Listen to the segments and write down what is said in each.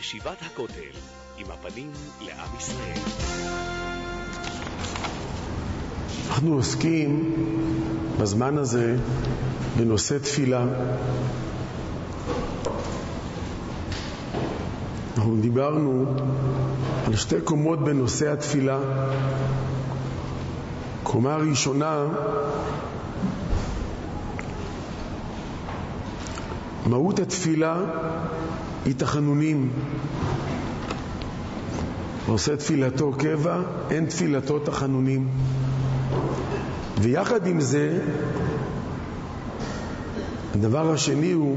ישיבת הכותל, עם הפנים לעם ישראל. אנחנו עוסקים בזמן הזה בנושא תפילה. אנחנו דיברנו על שתי קומות בנושא התפילה. קומה הראשונה, מהות התפילה היא תחנונים. עושה תפילתו קבע, אין תפילתו תחנונים. ויחד עם זה, הדבר השני הוא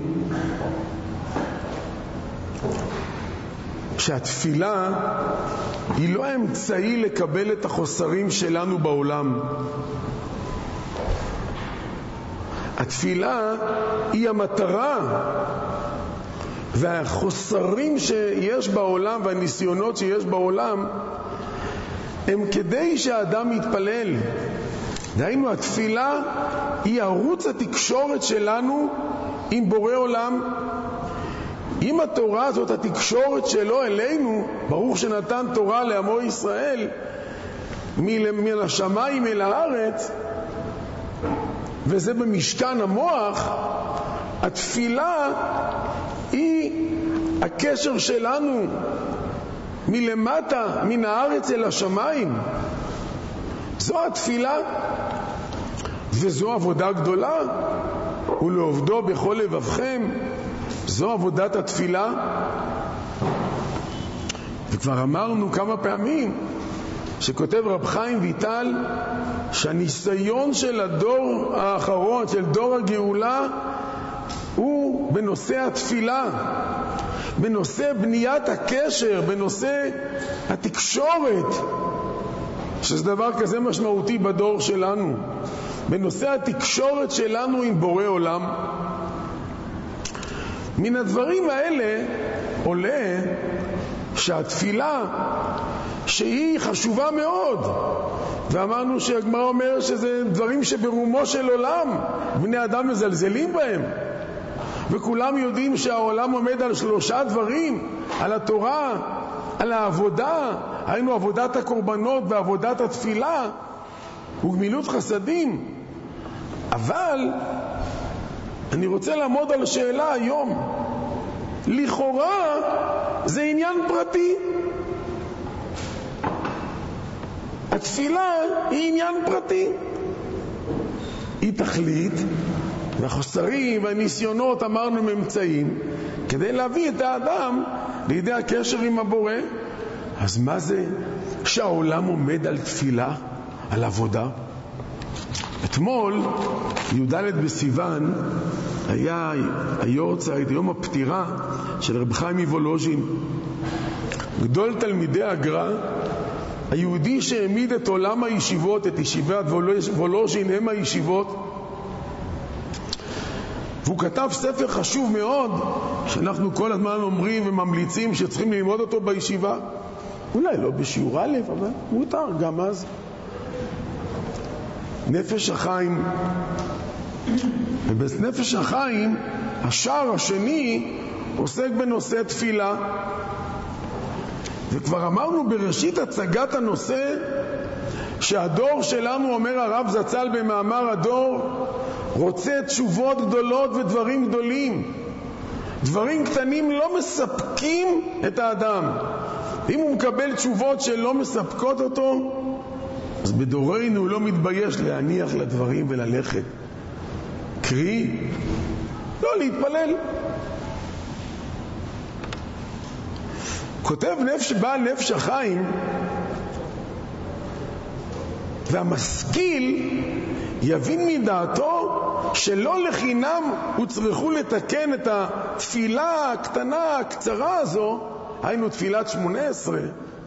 שהתפילה היא לא האמצעי לקבל את החוסרים שלנו בעולם. התפילה היא המטרה, והחוסרים שיש בעולם והניסיונות שיש בעולם הם כדי שהאדם יתפלל. דהיינו, התפילה היא ערוץ התקשורת שלנו עם בורא עולם. אם התורה זאת התקשורת שלו אלינו, ברוך שנתן תורה לעמו ישראל מן השמיים אל הארץ, וזה במשכן המוח, התפילה היא הקשר שלנו מלמטה, מן הארץ אל השמיים. זו התפילה, וזו עבודה גדולה, ולעובדו בכל לבבכם. זו עבודת התפילה. וכבר אמרנו כמה פעמים שכותב רב חיים ויטל שהניסיון של הדור האחרון, של דור הגאולה, הוא בנושא התפילה, בנושא בניית הקשר, בנושא התקשורת, שזה דבר כזה משמעותי בדור שלנו, בנושא התקשורת שלנו עם בורא עולם. מן הדברים האלה עולה שהתפילה שהיא חשובה מאוד, ואמרנו שהגמרא אומר שזה דברים שברומו של עולם, בני אדם מזלזלים בהם, וכולם יודעים שהעולם עומד על 3 דברים: על התורה, על העבודה, היינו עבודת הקורבנות ועבודת התפילה וגמילות חסדים. אבל אני רוצה לעמוד על השאלה היום. לכאורה זה עניין פרטי. התפילה היא עניין פרטי. היא תכלית, והחוסרים והניסיונות אמרנו ממצאים כדי להביא את האדם לידי הקשר עם הבורא. אז מה זה שהעולם עומד על תפילה, על עבודה? אתמול, י"ד בסיוון, היה היורצייט, יום הפטירה של רב חיים מוולוז'ין, גדול תלמידי הגר"א, היהודי שהעמיד את עולם הישיבות, את ישיבת וולוז'ין, הם הישיבות. והוא כתב ספר חשוב מאוד, שאנחנו כל הזמן אומרים וממליצים שצריכים ללמוד אותו בישיבה. אולי לא בשיעור א', אבל מותר גם אז. נפש החיים. ובנפש החיים השער השני עוסק בנושא תפילה. וכבר אמרנו בראשית הצגת הנושא שהדור שלנו, אומר הרב זצ"ל במאמר הדור, רוצה תשובות גדולות ודברים גדולים. דברים קטנים לא מספקים את האדם. אם הוא מקבל תשובות שלא מספקות אותו, אז בדורנו הוא לא מתבייש להניח לדברים וללכת. קרי, לא להתפלל. כותב בעל נפש החיים, והמשכיל יבין מדעתו שלא לחינם הוא צריכו לתקן את התפילה הקטנה הקצרה הזו, היינו תפילת 18,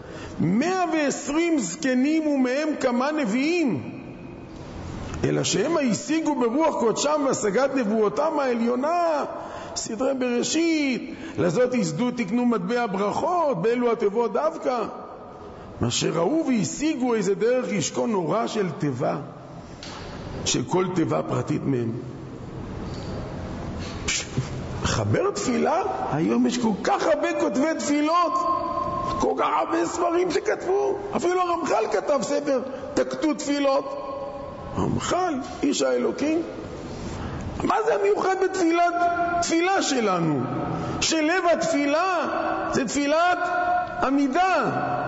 120 זקנים ומהם כמה נביאים, אלא שהם השיגו ברוח קודשם והשגת נבואותם העליונה, סדרי בראשית, לזאת יסדו תקנו מטבע ברכות, באלו התיבות דווקא, מה שראו והשיגו איזה דרך ישכון נורא של טבע, של כל טבע פרטית מהם. לחבר תפילה, היום יש כל כך הרבה כותבי תפילות, כל כך הרבה ספרים שכתבו, אפילו הרמח"ל כתב ספר, תקטו תפילות. הרמח"ל, איש האלוקים. מה זה המיוחד בתפילה שלנו? שלב התפילה זה תפילת עמידה.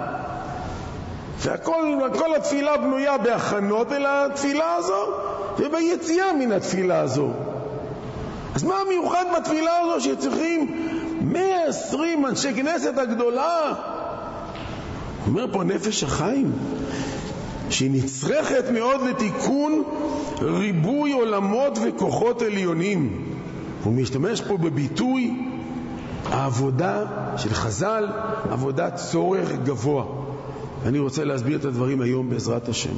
וכל התפילה בנויה בהכנות אל התפילה הזו וביציאה מן התפילה הזו. אז מה המיוחד בתפילה הזו שצריכים 120 אנשי כנסת הגדולה? אומר פה נפש החיים שהיא נצרכת מאוד לתיקון ריבוי עולמות וכוחות עליונים. הוא משתמש פה בביטוי העבודה של חז"ל, עבודת צורך גבוה. אני רוצה להסביר את הדברים היום בעזרת השם.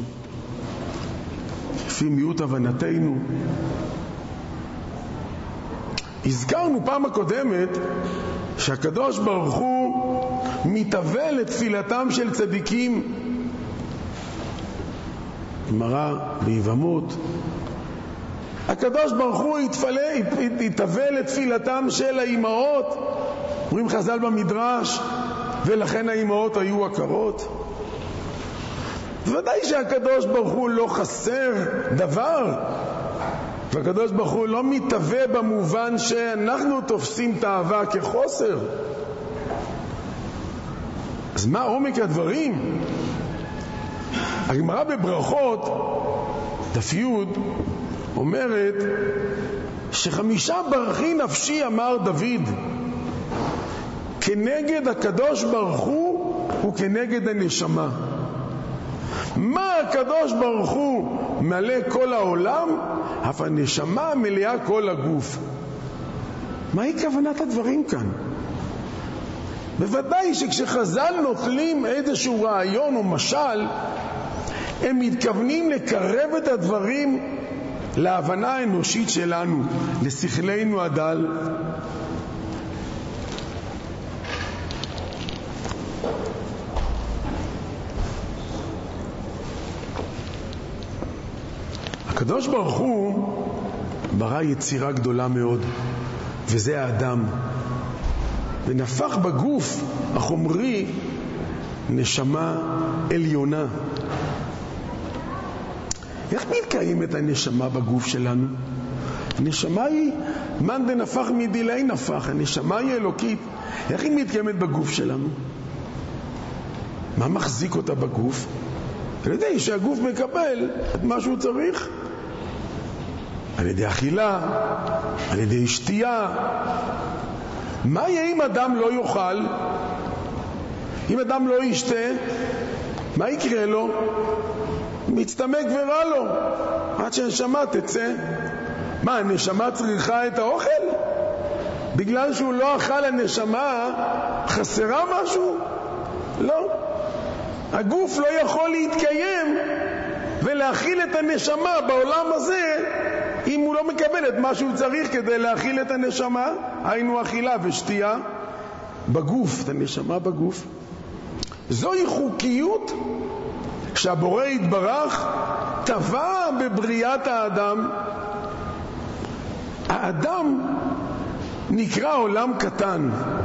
לפי מיעוט הבנתנו, הזכרנו פעם הקודמת שהקדוש ברוך הוא מתהווה לתפילתם של צדיקים. גמרא ביבמות, הקדוש ברוך הוא יתהווה לתפילתם של האימהות. אומרים חז"ל במדרש, ולכן האימהות היו עקרות. ודאי שהקדוש ברוך הוא לא חסר דבר, והקדוש ברוך הוא לא מתהווה במובן שאנחנו תופסים תאווה כחוסר. אז מה עומק הדברים? הגמרא בברכות דף י' אומרת ש5 ברכי נפשי אמר דוד כנגד הקדוש ברוך הוא וכנגד הנשמה. מה הקדוש ברוך הוא מלא כל העולם, אף הנשמה מלאה כל הגוף. מהי כוונת הדברים כאן? בוודאי שכשחז"ל נוטלים איזשהו רעיון או משל, הם מתכוונים לקרב את הדברים להבנה האנושית שלנו, לשכלנו הדל. הקדוש ברוך הוא ברא יצירה גדולה מאוד, וזה האדם, ונפח בגוף החומרי נשמה עליונה. איך מתקיימת הנשמה בגוף שלנו? הנשמה היא מן דנפח מדילי נפח, הנשמה היא אלוקית. איך היא מתקיימת בגוף שלנו? מה מחזיק אותה בגוף? על ידי שהגוף מקבל את מה שהוא צריך, על ידי אכילה, על ידי שתייה. מה יהיה אם אדם לא יאכל? אם אדם לא ישתה, מה יקרה לו? מצטמק ורע לו, עד שהנשמה תצא. מה, הנשמה צריכה את האוכל? בגלל שהוא לא אכל הנשמה חסרה משהו? לא. הגוף לא יכול להתקיים ולהכיל את הנשמה בעולם הזה אם הוא לא מקבל את מה שהוא צריך כדי להכיל את הנשמה, היינו אכילה ושתייה בגוף, את הנשמה בגוף. זוהי חוקיות שהבורא יתברך טבע בבריאת האדם. האדם נקרא עולם קטן.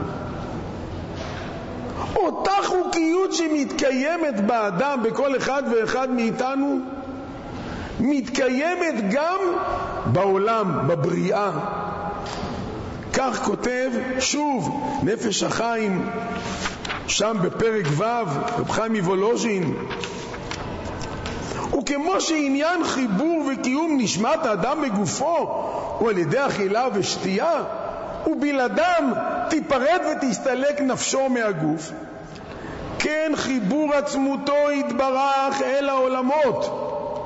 אותה חוקיות שמתקיימת באדם, בכל אחד ואחד מאיתנו, מתקיימת גם בעולם, בבריאה. כך כותב שוב נפש החיים שם בפרק ו' רב חיים מוולוז'ין. וכמו שעניין חיבור וקיום נשמת האדם בגופו הוא על ידי אכילה ושתייה, ובלעדם תיפרד ותסתלק נפשו מהגוף, כן חיבור עצמותו יתברך אל העולמות.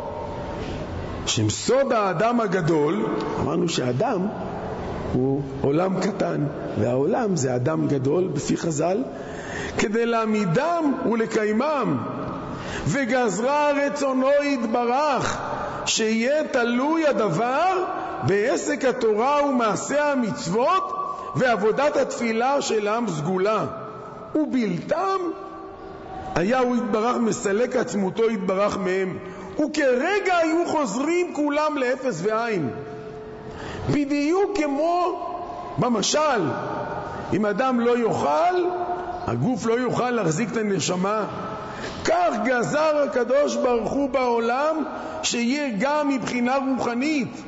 שם סוד האדם הגדול, אמרנו שהאדם הוא עולם קטן, והעולם זה אדם גדול בפי חז"ל, כדי להעמידם ולקיימם, וגזרה רצונו יתברך שיהיה תלוי הדבר בעסק התורה ומעשה המצוות ועבודת התפילה של עם סגולה, ובלתם היה הוא יתברך מסלק עצמותו יתברך מהם, וכרגע היו חוזרים כולם לאפס ועין, בדיוק כמו במשל, אם אדם לא יאכל, הגוף לא יוכל להחזיק את הנשמה. כך גזר הקדוש ברוך הוא בעולם שיהיה גם מבחינה רוחנית.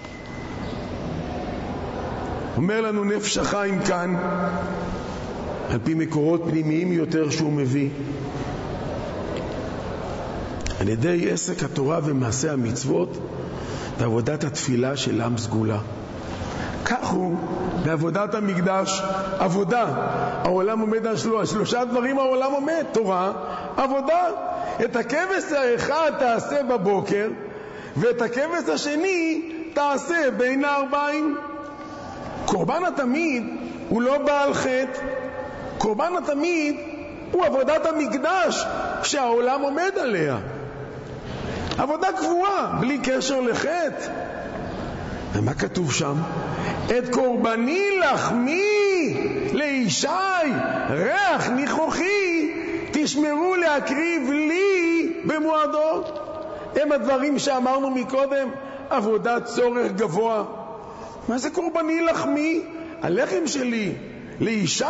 אומר לנו נפש החיים כאן, על פי מקורות פנימיים יותר שהוא מביא, על ידי עסק התורה ומעשה המצוות ועבודת התפילה של עם סגולה. כך הוא בעבודת המקדש, עבודה. העולם עומד על שלושה דברים. העולם עומד: תורה, עבודה. את הכבש האחד תעשה בבוקר, ואת הכבש השני תעשה בין הערביים. קורבן התמיד הוא לא בעל חטא. קורבן התמיד הוא עבודת המקדש שהעולם עומד עליה. עבודה קבועה, בלי קשר לחטא. ומה כתוב שם? את קורבני לחמי לישי ריח ניחוחי תשמרו להקריב לי במועדו. הם הדברים שאמרנו מקודם, עבודת צורך גבוה. מה זה קורבני לחמי? הלחם שלי לישי.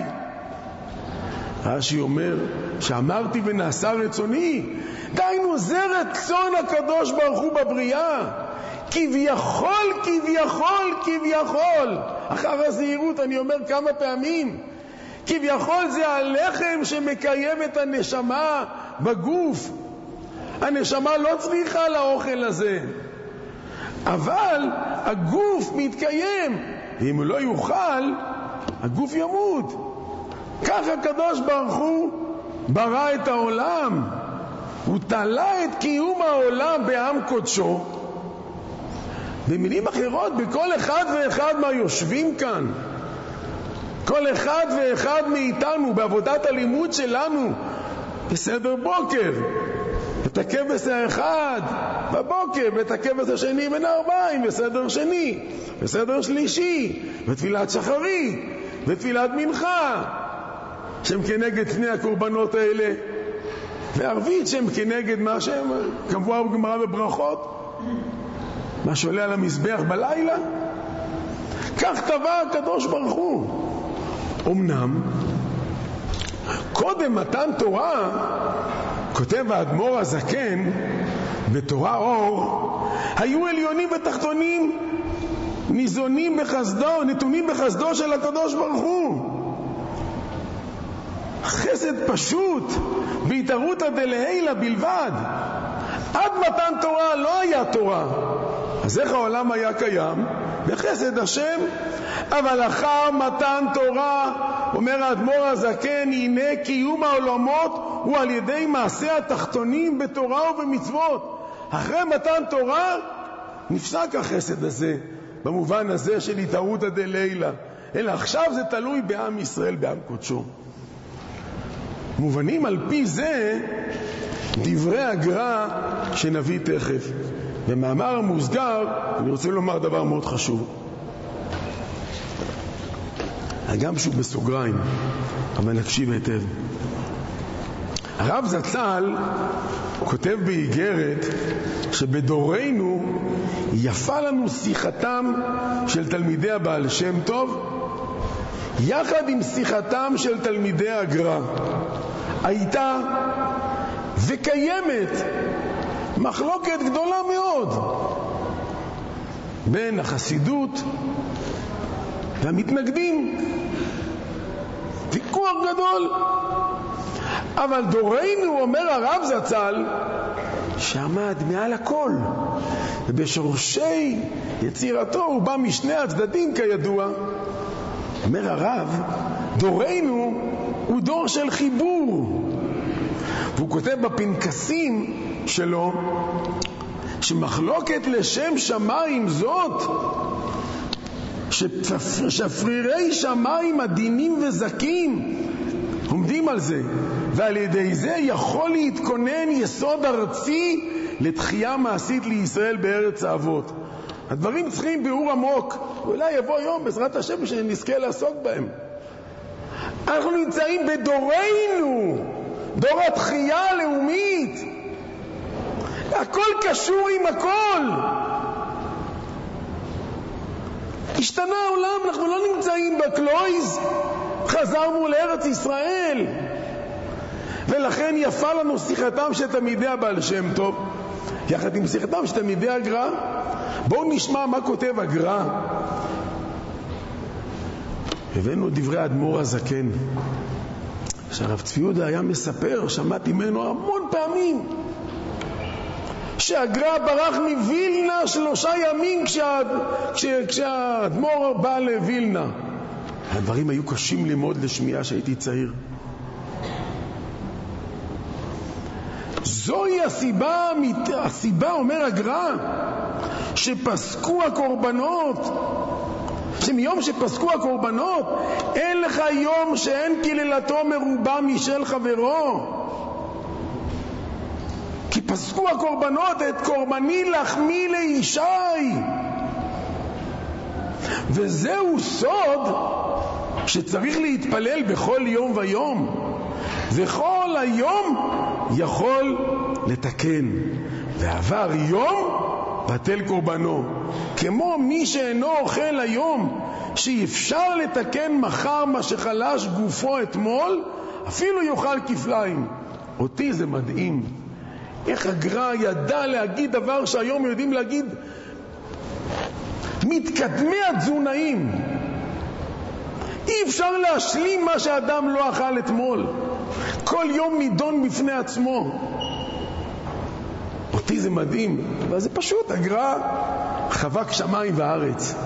רש"י אומר שאמרתי ונעשה רצוני, דהיינו זה רצון הקדוש ברוך הוא בבריאה. כביכול, כביכול, כביכול, אחר הזהירות אני אומר כמה פעמים, כביכול זה הלחם שמקיים את הנשמה בגוף. הנשמה לא צריכה לאוכל הזה, אבל הגוף מתקיים, ואם הוא לא יאכל הגוף ימות. כך הקדוש ברוך הוא ברא את העולם, הוא תלה את קיום העולם בעם קודשו. במילים אחרות, בכל אחד ואחד מהיושבים כאן, כל אחד ואחד מאיתנו בעבודת הלימוד שלנו בסדר בוקר, את הכבש האחד בבוקר, ואת הכבש השני בין הערביים, בסדר שני, בסדר שלישי, בתפילת שחרית, בתפילת מנחה, שהם כנגד שני הקורבנות האלה, וערבית שהם כנגד מה שהם קבוע בגמרא בברכות, מה שעולה על המזבח בלילה. כך טבע הקדוש ברוך הוא. אמנם קודם מתן תורה, כותב האדמו"ר הזקן בתורה אור, היו עליונים ותחתונים ניזונים בחסדו, נתונים בחסדו של הקדוש ברוך הוא. חסד פשוט בהתערותא דלעילא בלבד. עד מתן תורה לא היה תורה, אז איך העולם היה קיים? בחסד השם. אבל אחר מתן תורה, אומר האדמו"ר הזקן, הנה קיום העולמות הוא על ידי מעשה התחתונים בתורה ובמצוות. אחרי מתן תורה נפסק החסד הזה, במובן הזה של התערותא דלעילא, אלא עכשיו זה תלוי בעם ישראל, בעם קודשו. מובנים על פי זה דברי הגר"א שנביא תכף. במאמר המוסגר אני רוצה לומר דבר מאוד חשוב, גם שהוא בסוגריים, אבל נקשיב היטב. הרב זצ"ל כותב באיגרת שבדורנו יפה לנו שיחתם של תלמידי הבעל שם טוב יחד עם שיחתם של תלמידי הגר"א. הייתה וקיימת מחלוקת גדולה מאוד בין החסידות והמתנגדים, ויכוח גדול. אבל דורנו, אומר הרב זצ"ל, שעמד מעל הכל, ובשורשי יצירתו הוא בא משני הצדדים כידוע. אומר הרב, דורנו הוא דור של חיבור. והוא כותב בפנקסים שלו שמחלוקת לשם שמיים זאת, שפרירי שמיים עדינים וזקים עומדים על זה, ועל ידי זה יכול להתכונן יסוד ארצי לתחייה מעשית לישראל בארץ האבות. הדברים צריכים ביאור עמוק, ואולי יבוא יום בעזרת השם שנזכה לעסוק בהם. אנחנו נמצאים בדורנו, דור התחייה הלאומית, הכל קשור עם הכל. השתנה העולם, אנחנו לא נמצאים בקלויז, חזרנו לארץ ישראל. ולכן יפה לנו שיחתם של תלמידי הבעל שם טוב יחד עם שיחתם של תלמידי הגר"א. בואו נשמע מה כותב הגר"א. הבאנו דברי האדמו"ר הזקן, שהרב צבי יהודה היה מספר, שמעתי ממנו המון פעמים, שהגר"א ברח מווילנה 3 ימים כשהאדמו"ר בא לווילנה. הדברים היו קשים לי מאוד לשמיעה שהייתי צעיר. זוהי הסיבה אומר הגר"א, שפסקו הקורבנות, שמיום שפסקו הקורבנות אין לך יום שאין קללתו מרובה משל חברו, כי פסקו הקורבנות את קורבני לחמי לישי. וזהו סוד שצריך להתפלל בכל יום ויום, וכל היום יכול לתקן, ועבר יום בטל קורבנו. כמו מי שאינו אוכל היום, שאפשר לתקן מחר מה שחלש גופו אתמול, אפילו יאכל כפליים. אותי זה מדהים איך הגר"א ידע להגיד דבר שהיום יודעים להגיד מתקדמי התזונאים. אי אפשר להשלים מה שאדם לא אכל אתמול, כל יום נידון בפני עצמו. אותי זה מדהים, אבל זה פשוט, הגר"א חבק שמיים וארץ.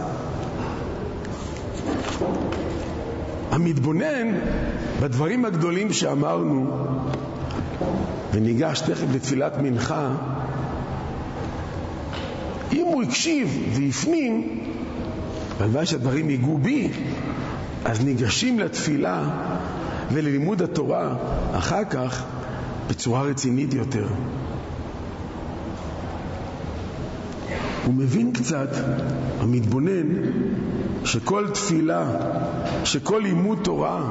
המתבונן בדברים הגדולים שאמרנו, וניגש תכף לתפילת מנחה, אם הוא הקשיב ויפנים, והלוואי שהדברים ייגעו בי, אז ניגשים לתפילה וללימוד התורה אחר כך בצורה רצינית יותר. הוא מבין קצת, המתבונן, שכל תפילה, שכל לימוד תורה,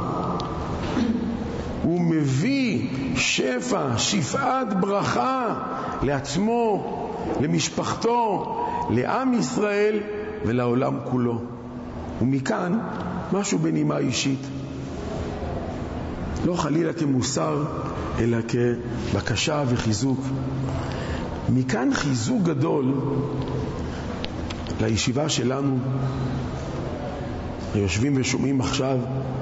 הוא מביא שפע, שפעת ברכה לעצמו, למשפחתו, לעם ישראל ולעולם כולו. ומכאן משהו בנימה אישית, לא חלילה כמוסר אלא כבקשה וחיזוק. מכאן חיזוק גדול לישיבה שלנו, היושבים ושומעים עכשיו,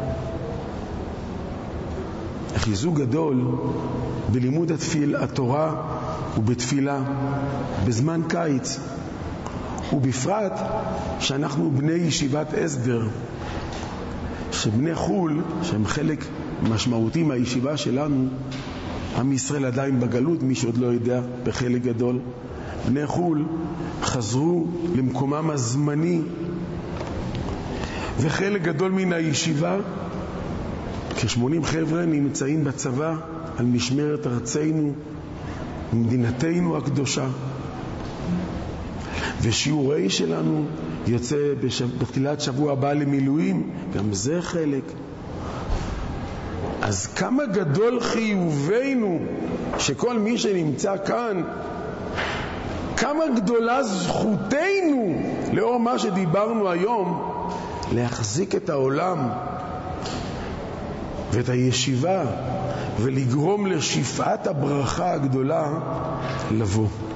חיזוק גדול בלימוד התורה ובתפילה בזמן קיץ, ובפרט שאנחנו בני ישיבת הסדר, שבני חול, שהם חלק משמעותי מהישיבה שלנו, עם ישראל עדיין בגלות, מי שעוד לא יודע, בחלק גדול. בני חול חזרו למקומם הזמני, וחלק גדול מן הישיבה, כ-80 חבר'ה, נמצאים בצבא על משמרת ארצנו ומדינתנו הקדושה. ושיעורי שלנו יוצא בתחילת שבוע הבא למילואים, גם זה חלק. אז כמה גדול חיובנו שכל מי שנמצא כאן, כמה גדולה זכותנו לאור מה שדיברנו היום, להחזיק את העולם ואת הישיבה ולגרום לשפעת הברכה הגדולה לבוא.